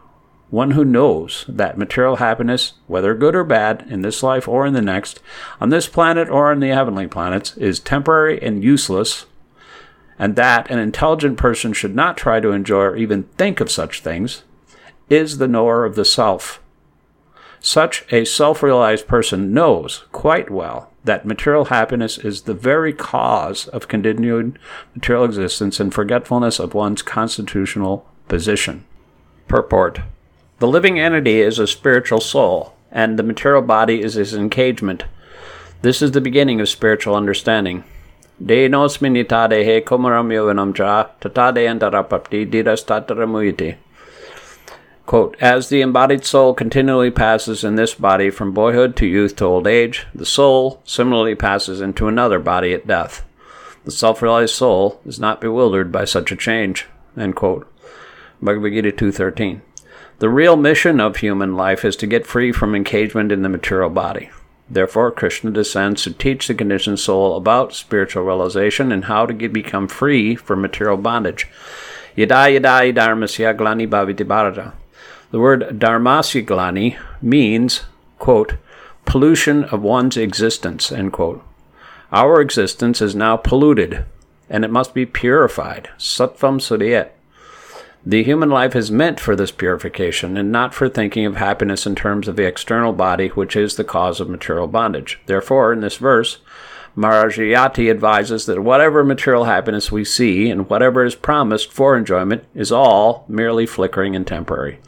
one who knows that material happiness, whether good or bad, in this life or in the next, on this planet or in the heavenly planets, is temporary and useless, and that an intelligent person should not try to enjoy or even think of such things, is the knower of the self. Such a self-realized person knows quite well that material happiness is the very cause of continued material existence and forgetfulness of one's constitutional position. Purport. The living entity is a spiritual soul, and the material body is his encagement. This is the beginning of spiritual understanding. De nos minitade he komaram yovenam ja, tatade antarapapti dirastataramuiti. Quote, as the embodied soul continually passes in this body from boyhood to youth to old age, the soul similarly passes into another body at death. The self-realized soul is not bewildered by such a change. End quote. Bhagavad Gita two thirteen. The real mission of human life is to get free from engagement in the material body. Therefore, Krishna descends to teach the conditioned soul about spiritual realization and how to get, become free from material bondage. Yada yada dharmasya glani bhaviti bharata. The word dharmasya glani means, quote, pollution of one's existence, end quote. Our existence is now polluted, and it must be purified. Sattvam suryat. The human life is meant for this purification, and not for thinking of happiness in terms of the external body, which is the cause of material bondage. Therefore, in this verse, Marajayati advises that whatever material happiness we see and whatever is promised for enjoyment is all merely flickering and temporary.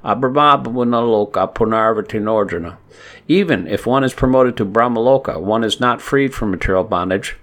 Even if one is promoted to Brahmaloka, one is not freed from material bondage.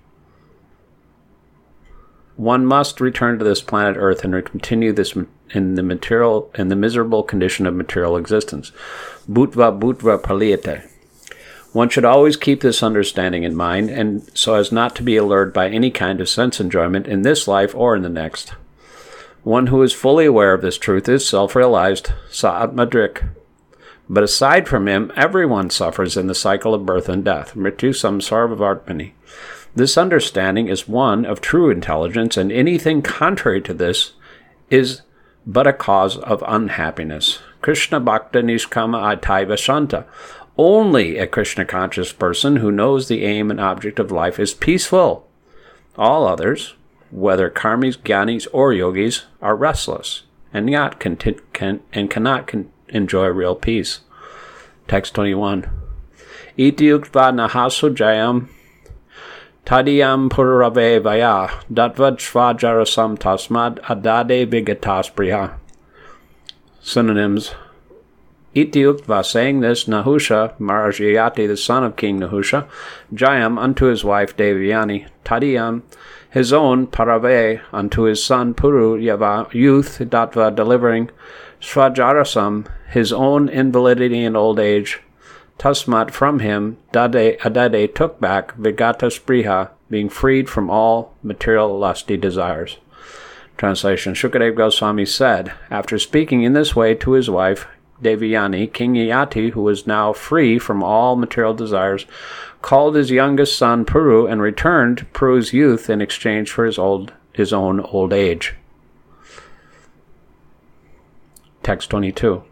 One must return to this planet Earth and continue this in the material in the miserable condition of material existence. Bhutva bhutva praliyate. One should always keep this understanding in mind, and so as not to be allured by any kind of sense enjoyment in this life or in the next. One who is fully aware of this truth is self-realized, Sa'atmadrik. But aside from him, everyone suffers in the cycle of birth and death, Mrityu samsarvavartmani. This understanding is one of true intelligence, and anything contrary to this is but a cause of unhappiness. Krishna Bhakta Nishkama Ataiva Shanta. Only a Krishna-conscious person who knows the aim and object of life is peaceful. All others, whether karmis, jnanis, or yogis, are restless and not conti- can and cannot con- enjoy real peace. Text twenty-one. Iti uktva nahasu jayam tadiyam purave vaya datvad shvajarasam tasmad adade vigatas priya. Synonyms. Iti uktva, saying this, Nahusha, Marajayati, the son of King Nahusha, Jayam, unto his wife Devayani, Tadiyam, his own Parave, unto his son Puru, Yava, youth, Datva, delivering, Svajarasam, his own invalidity and old age, Tasmat, from him, Dade, Adade, took back, Vigata Spriha, being freed from all material lusty desires. Translation. Shukadeva Goswami said, after speaking in this way to his wife, Devayani, King Yati, who was now free from all material desires, called his youngest son Puru and returned Puru's youth in exchange for his old his own old age. Text twenty-two.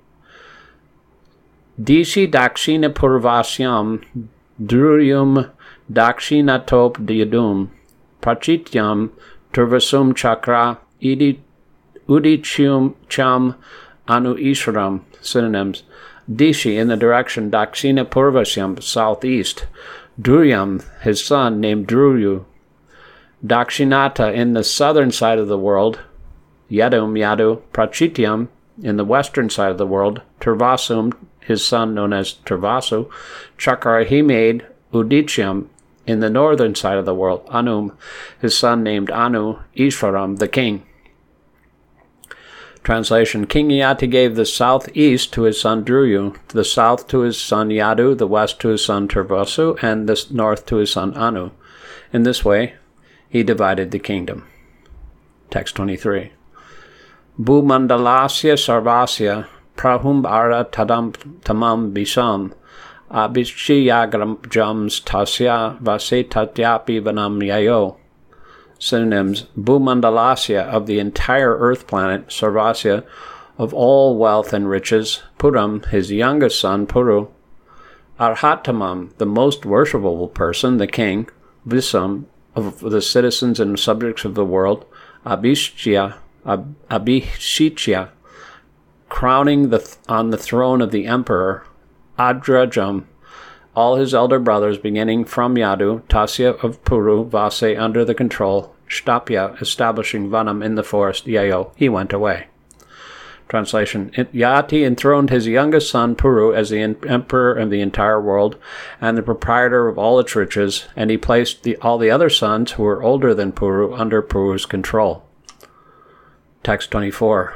Dishi dakshina purvasyam druryum dakshinatop diyadum prachityam turvasum chakra idi udichum cham anu ishram. Synonyms. Dishi, in the direction Dakshina Purvasyam, southeast. Druryam, his son, named Druryu. Dakshinata, in the southern side of the world. Yadum, Yadu. Prachityam, in the western side of the world. Turvasum, his son, known as Turvasu. Chakra, he made. Udichyam, in the northern side of the world. Anum, his son, named Anu. Ishvaram, the king. Translation. King Yati gave the southeast to his son Druryu, the south to his son Yadu, the west to his son Turvasu, and the north to his son Anu. In this way, he divided the kingdom. Text twenty-three. Bhumandalasya sarvasya prahumbara tadam tamam bisam abhishiyagram jams tasya vasetatyapi vanam yayo. Synonyms. Bhumandalasya, of the entire earth planet, Sarvasya, of all wealth and riches, Puram, his youngest son, Puru, Arhatamam, the most worshipable person, the king, Visam, of the citizens and subjects of the world, Abhishya, Ab- Abhishitya, crowning the th- on the throne of the emperor, Adrajam, all his elder brothers, beginning from Yadu, Tasya of Puru, Vase under the control, Shtapya, establishing Vanam in the forest, Yayo, he went away. Translation. Yati enthroned his youngest son, Puru, as the emperor of the entire world and the proprietor of all its riches, and he placed the, all the other sons who were older than Puru under Puru's control. Text twenty-four.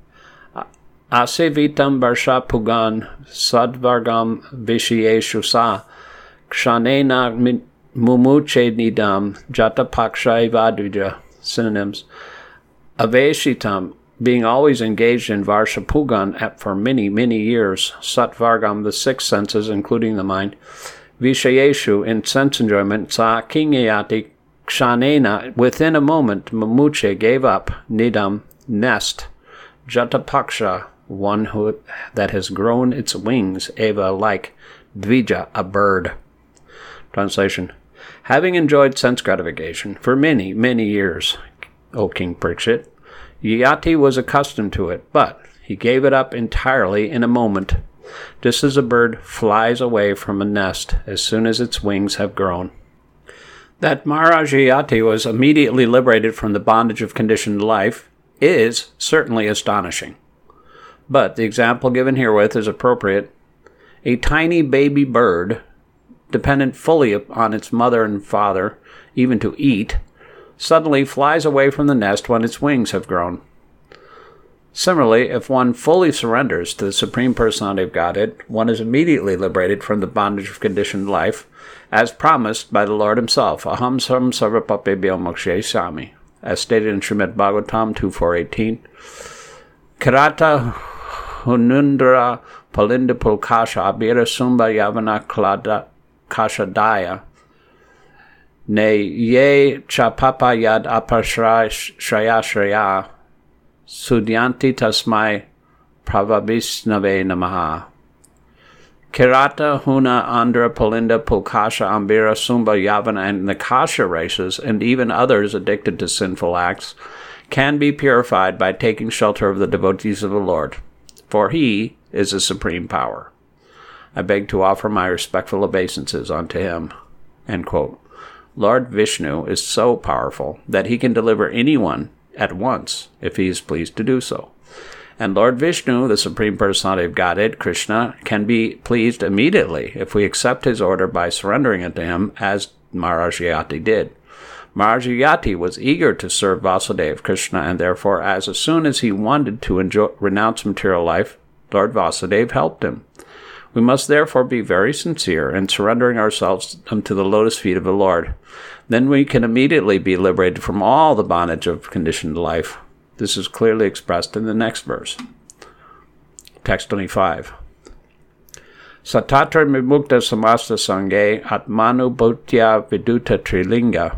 Asevitam Barsha Pugan Sadvargam Vishyeshu Sa Kshanena Mumuche Nidam Jatapaksha Vadvija. Synonyms. Aveshitam, being always engaged in Varshapugan for many, many years, Satvargam, the six senses, including the mind, Vishayeshu, in sense enjoyment, Sa Kinyayati Kshanena, within a moment, Mamuche gave up, Nidam, nest, Jatapaksha, one who that has grown its wings, Eva, like, Dvija, a bird. Translation. Having enjoyed sense gratification for many, many years, O King Parikshit, Yati was accustomed to it, but he gave it up entirely in a moment, just as a bird flies away from a nest as soon as its wings have grown. That Maharaj Yati was immediately liberated from the bondage of conditioned life is certainly astonishing. But the example given herewith is appropriate. A tiny baby bird, dependent fully on its mother and father, even to eat, suddenly flies away from the nest when its wings have grown. Similarly, if one fully surrenders to the Supreme Personality of Godhead, one is immediately liberated from the bondage of conditioned life, as promised by the Lord himself, Aham Sam Sarvapapebhyo Mokshayasami, as stated in Srimad Bhagavatam two four eighteen. Karata Hunundra Palinda Pulkasha Abira Sumba Yavana Klada Kashadaya Ne ye chapapa yad apashraya shraya sudyanti tasmai pravabhisnave namaha. Kirata, Huna, Andhra, Palinda, Pulkasha, Ambira, Sumba, Yavana, and the Kasha races, and even others addicted to sinful acts, can be purified by taking shelter of the devotees of the Lord, for he is the supreme power. I beg to offer my respectful obeisances unto him. End quote. Lord Vishnu is so powerful that he can deliver anyone at once if he is pleased to do so. And Lord Vishnu, the Supreme Personality of Godhead, Krishna, can be pleased immediately if we accept his order by surrendering it to him, as Maharaj Yati did. Maharaj Yati was eager to serve Vasudeva, Krishna, and therefore, as, as soon as he wanted to enjoy, renounce material life, Lord Vasudeva helped him. We must therefore be very sincere in surrendering ourselves unto the lotus feet of the Lord. Then we can immediately be liberated from all the bondage of conditioned life. This is clearly expressed in the next verse. Text twenty-five. Satatra mimukta samasta sange atmanu bhautya viduta trilinga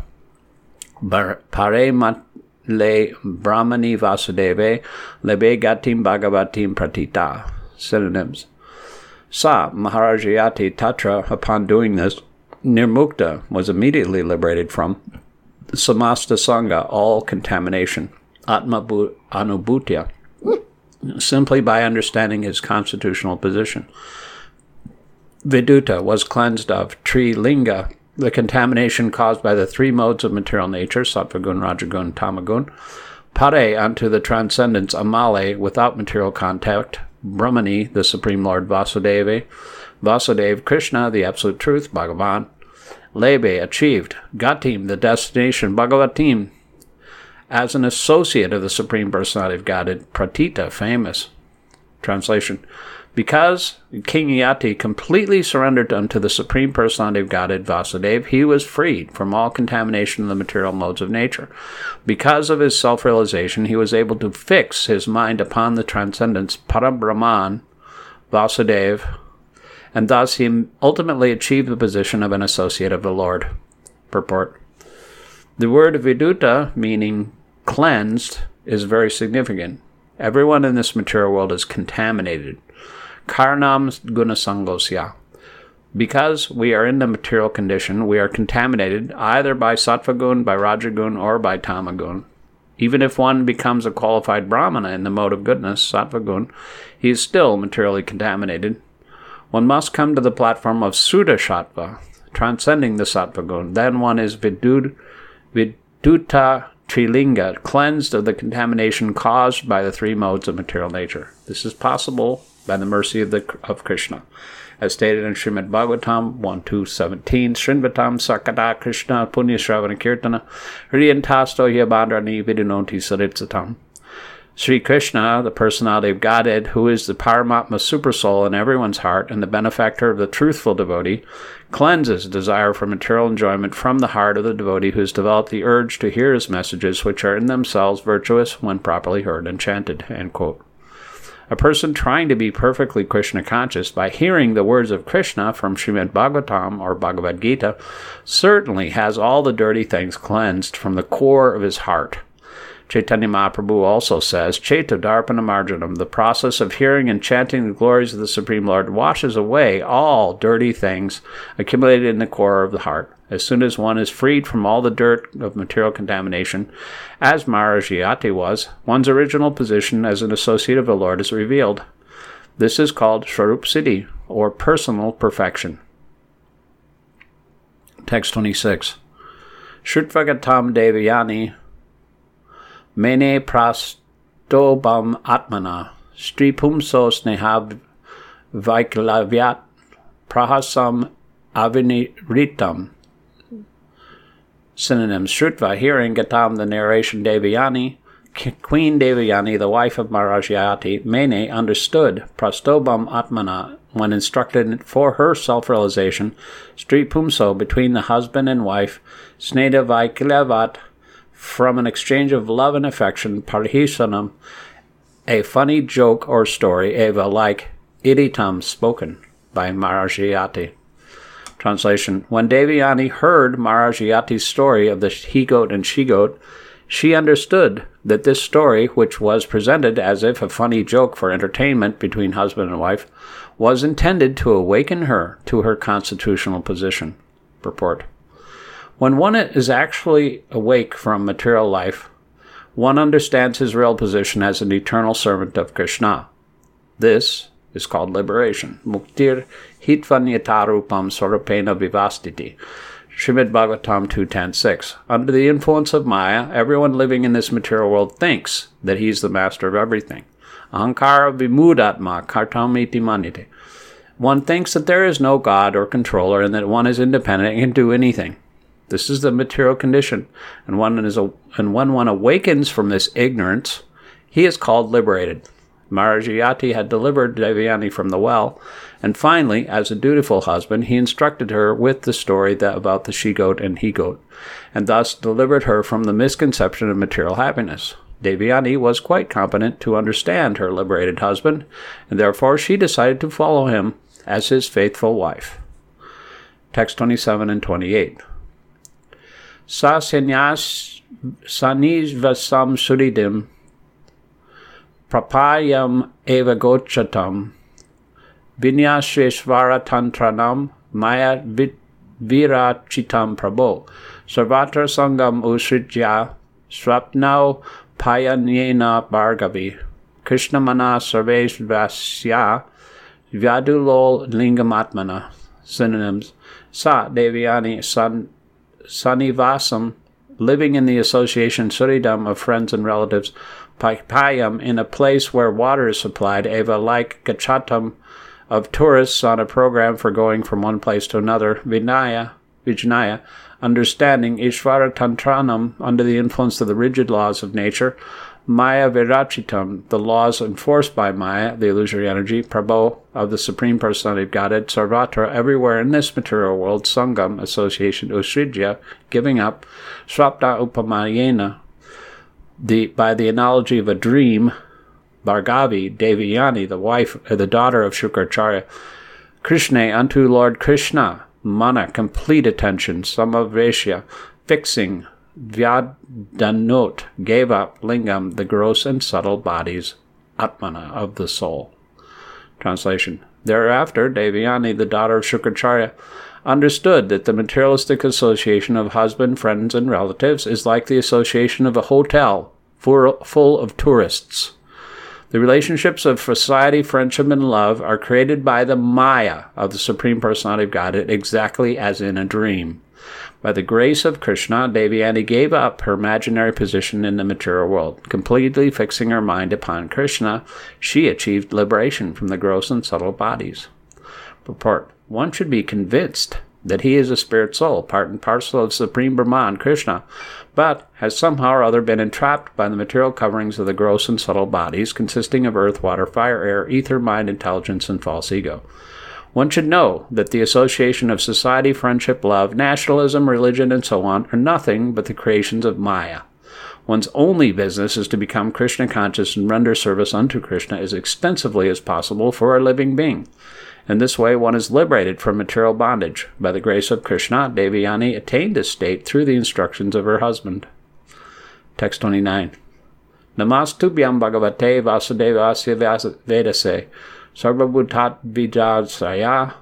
pare le brahmani vasudeve lebe gatim bhagavatim pratita. Synonyms. Sa, Maharaj Yati Tatra, upon doing this, Nirmukta, was immediately liberated from Samasta Sangha, all contamination, Atma Anubhutya, simply by understanding his constitutional position. Viduta was cleansed of Trilinga, the contamination caused by the three modes of material nature, Sattvagun, Rajagun, Tamagun, Pare, unto the transcendence, Amale, without material contact, Brahmani, the Supreme Lord Vasudeva, Vasudeva, Krishna, the Absolute Truth, Bhagavan, Lebe, achieved, Gatim, the destination, Bhagavatim, as an associate of the Supreme Personality of Godhead, Pratita, famous. Translation. Because King Yati completely surrendered unto the Supreme Personality of Godhead, Vasudeva, he was freed from all contamination of the material modes of nature. Because of his self-realization, he was able to fix his mind upon the transcendence, Parabrahman, Vasudeva, and thus he ultimately achieved the position of an associate of the Lord. Purport. The word viduta, meaning cleansed, is very significant. Everyone in this material world is contaminated. Karnam gunasangosya. Because we are in the material condition, we are contaminated either by sattva-gun, by rajagun, or by tamagun. Even if one becomes a qualified brahmana in the mode of goodness, sattva-gun, he is still materially contaminated. One must come to the platform of Suddha-sattva, transcending the sattva-gun. Then one is vidud, viduta trilinga, cleansed of the contamination caused by the three modes of material nature. This is possible by the mercy of, the, of Krishna. As stated in Srimad Bhagavatam one two seventeen, Srinvatam Sakata Krishna Punya Shravana Kirtana Hriyantasto Yabadrani Vidinoti Saritsatam. Sri Krishna, the personality of Godhead, who is the Paramatma Supersoul in everyone's heart and the benefactor of the truthful devotee, cleanses desire for material enjoyment from the heart of the devotee who has developed the urge to hear his messages, which are in themselves virtuous when properly heard and chanted. End quote. A person trying to be perfectly Krishna conscious by hearing the words of Krishna from Srimad Bhagavatam or Bhagavad Gita certainly has all the dirty things cleansed from the core of his heart. Chaitanya Mahaprabhu also says, Chaita Darpana Marjanam, the process of hearing and chanting the glories of the Supreme Lord washes away all dirty things accumulated in the core of the heart. As soon as one is freed from all the dirt of material contamination, as Maharaj Yati was, one's original position as an associate of the Lord is revealed. This is called Swarup Siddhi, or personal perfection. Text twenty-six. Shrutvagatam Devayani Mene prastobam atmana stripumso snehab vaiklavyat prahasam aviniritam. Synonyms: Shrutva, hearing; Gatam, the narration; Devayani, Queen Devayani, the wife of Maharaj Yati; Mene, understood; Prastobam Atmana, when instructed for her self-realization; Stripumso, between the husband and wife; Sneda Vaiklavat, from an exchange of love and affection; Parhisanam, a funny joke or story; Eva, like; Iditam, spoken by Maharaj Yati. Translation: When Devayani heard Maharaj Yati's story of the he-goat and she-goat, she understood that this story, which was presented as if a funny joke for entertainment between husband and wife, was intended to awaken her to her constitutional position. Purport: When one is actually awake from material life, one understands his real position as an eternal servant of Krishna. This is called liberation. Muktir hitvanyatarupam swarupena vivastiti. Srimad Bhagavatam two ten six. Under the influence of Maya, everyone living in this material world thinks that he is the master of everything. Ahankara vimudatma kartamiti manite. One thinks that there is no God or controller and that one is independent and can do anything. This is the material condition, and one is a, and when one awakens from this ignorance, he is called liberated. Maharaj Yati had delivered Devayani from the well, and finally, as a dutiful husband, he instructed her with the story that about the she-goat and he-goat, and thus delivered her from the misconception of material happiness. Devayani was quite competent to understand her liberated husband, and therefore she decided to follow him as his faithful wife. Text twenty-seven and twenty-eight. Sa sanyas sanijvasam suridim prapayam eva gochatam vinyasheshvara tantranam maya virachitam prabho sarvatra sangam usritya swapnau payanyena bhargavi krishnamana sarvesvasya vyadulo lingamatmana. Synonyms: Sa Devayani san sanivasam, living in the association suridam of friends and relatives; Payam, in a place where water is supplied; Eva, like; Gachatam, of tourists on a program for going from one place to another; Vinaya, Vijnaya, understanding; Ishvara Tantranam, under the influence of the rigid laws of nature; Maya Virachitam, the laws enforced by Maya, the illusory energy; Prabho, of the Supreme Personality of Godhead; Sarvatra, everywhere in this material world; Sangam, association; Usridya, giving up; Swapna Upamayena, the by the analogy of a dream; Bhargavi, Devayani, the wife, uh, the daughter of Shukracharya; Krishna, unto Lord Krishna; Mana, complete attention; Samavesya, fixing; Vyadanot, gave up; Lingam, the gross and subtle bodies Atmana, of the soul. Translation. Thereafter, Devayani, the daughter of Shukracharya, understood that the materialistic association of husband, friends, and relatives is like the association of a hotel full of tourists. The relationships of society, friendship, and love are created by the Maya of the Supreme Personality of Godhead, exactly as in a dream. By the grace of Krishna, Devayani gave up her imaginary position in the material world. Completely fixing her mind upon Krishna, she achieved liberation from the gross and subtle bodies. Purport. One should be convinced that he is a spirit soul, part and parcel of Supreme Brahman, Krishna, but has somehow or other been entrapped by the material coverings of the gross and subtle bodies, consisting of earth, water, fire, air, ether, mind, intelligence, and false ego. One should know that the association of society, friendship, love, nationalism, religion, and so on are nothing but the creations of Maya. One's only business is to become Krishna conscious and render service unto Krishna as extensively as possible for a living being. In this way, one is liberated from material bondage. By the grace of Krishna, Devayani attained this state through the instructions of her husband. Text twenty-nine. Namastubhyam Bhagavate Vasudevasya Vedase Sarvabhutat Vijasaya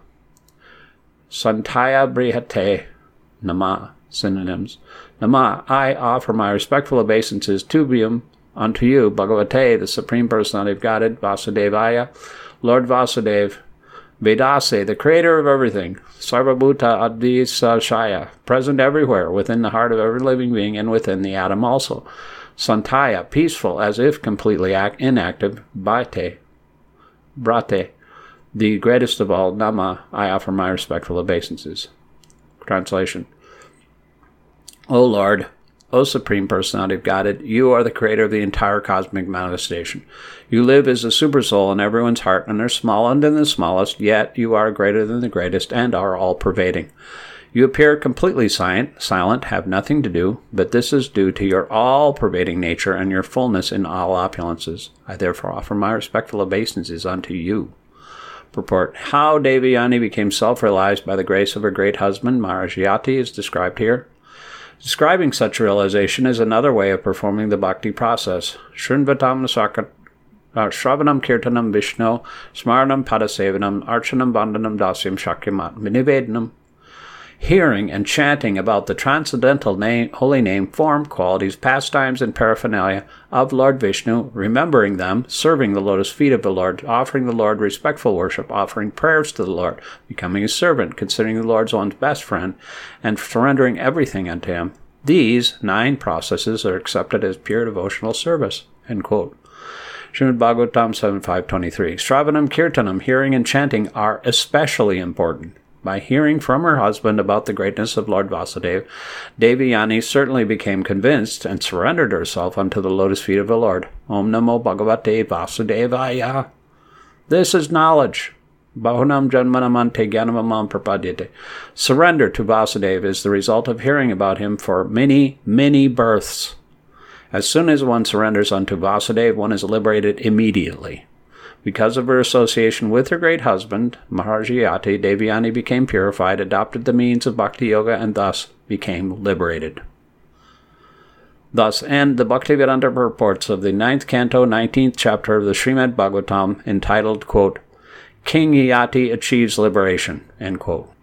Santaya Brihate. Nama. Synonyms. Nama. I offer my respectful obeisances to Vyam unto you, Bhagavate, the Supreme Personality of Godhead, Vasudevaya, Lord Vasudeva, Vedase, the creator of everything, Sarvabhuta Advisashaya, present everywhere, within the heart of every living being and within the atom also. Santaya, peaceful, as if completely act, inactive, Bhate, Brate, the greatest of all, Nama, I offer my respectful obeisances. Translation. O Lord, O Supreme Personality of Godhead, you are the creator of the entire cosmic manifestation. You live as a supersoul in everyone's heart and are smaller than the smallest, yet you are greater than the greatest and are all-pervading. You appear completely silent, silent, have nothing to do, but this is due to your all-pervading nature and your fullness in all opulences. I therefore offer my respectful obeisances unto you. Purport. How Devayani became self-realized by the grace of her great husband, Maharajyati, is described here. Describing such realization is another way of performing the bhakti process. Shrinvatam sakat, uh, Shravanam Kirtanam Vishnu, Smaranam Padasevanam, Archanam Vandanam Dasyam Shakyamat, Minivedanam. Hearing and chanting about the transcendental name, holy name, form, qualities, pastimes, and paraphernalia of Lord Vishnu, remembering them, serving the lotus feet of the Lord, offering the Lord respectful worship, offering prayers to the Lord, becoming his servant, considering the Lord's own best friend, and surrendering everything unto him. These nine processes are accepted as pure devotional service. End quote. Srimad Bhagavatam seven five twenty-three. Shravanam Kirtanam, hearing and chanting, are especially important. By hearing from her husband about the greatness of Lord Vasudeva, Devayani certainly became convinced and surrendered herself unto the lotus feet of the Lord. Om Namo Bhagavate Vasudevaya. This is knowledge. Bahunam Janmanamante Gyanamamam Prapadyate. Surrender to Vasudeva is the result of hearing about him for many, many births. As soon as one surrenders unto Vasudeva, one is liberated immediately. Because of her association with her great husband, Maharajyati, Devayani became purified, adopted the means of bhakti yoga, and thus became liberated. Thus end the Bhaktivedanta purports of the ninth canto, nineteenth chapter of the Srimad Bhagavatam, entitled, quote, King Yati Achieves Liberation, end quote.